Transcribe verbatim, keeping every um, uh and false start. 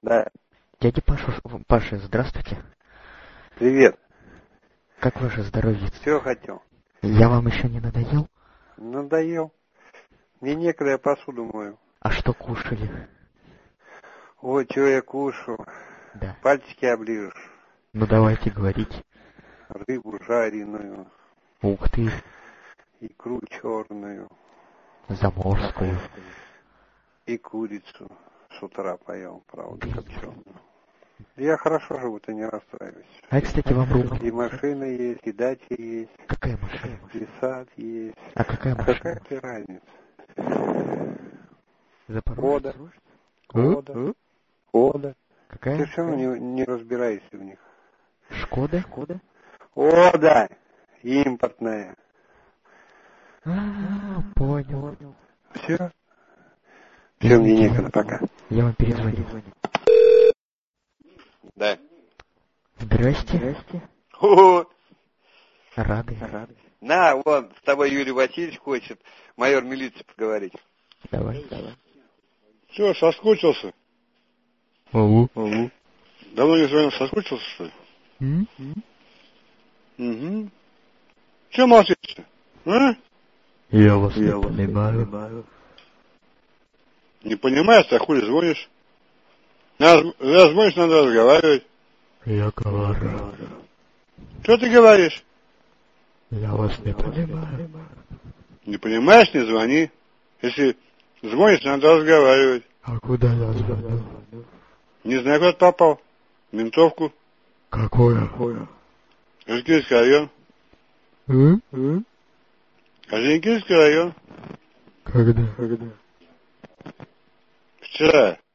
Да. Дядя Паша, Паша, здравствуйте. Привет. Как ваше здоровье? Чего хотел? Я вам еще не надоел? Надоел. Мне некогда, я посуду мою. А что кушали? Ой, чего я кушал? Да. Пальчики оближешь. Ну давайте говорить. Рыбу жареную. Ух ты. Икру черную. Заморскую. И курицу с утра поел, правда, копченую. Я хорошо живу, ты не расстраивайся. А, кстати, вам руку. И машина есть, и дача есть. Какая машина? И сад есть. А какая А машина? какая ты разница? Запорожец? Кода. Кода. Кода. Какая? Ты все равно не, не разбираешься в них. Шкода? Шкода? Ода! Импортная. А, понял. Все? Все, мне некогда, пока. Я вам перезвоню. Да. Здрасте. Здрасте. О, Рады. Рады. на, вон, с тобой Юрий Васильевич хочет, майор милиции, поговорить. Давай. Давай. Че, соскучился? Ау. Ау. Давно не звонил, соскучился, что ли? М? Угу. Че молчишь-то? А? Я вас Я не вас понимаю. не понимаю. Не понимаешь, ты хули звонишь? Надо, когда звонишь, надо разговаривать. Я говорю. Что ты говоришь? Я вас не понимаю. Не понимаешь, не звони. Если звонишь, надо разговаривать. А куда я звоню? Не знаю, куда ты попал. В ментовку. Какое? Орджоникидзевский район. М? М? Орджоникидзевский район. Когда? Когда? Вчера.